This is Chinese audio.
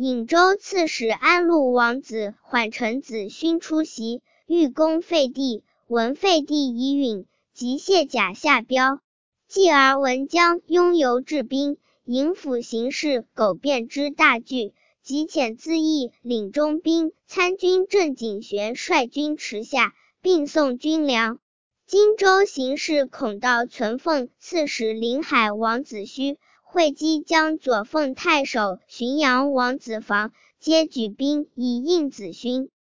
颍州刺史安陆王子缓臣子勋出席，欲攻废帝，闻废帝已允，即卸甲下标。继而闻将拥游治兵，营府行事苟变之大惧，即遣自缢领中兵参军郑景玄率军驰下，并送军粮。荆州形势孔道存奉刺史临海王子胥、会稽将左奉太守浔阳王子房，皆举兵以应子勋。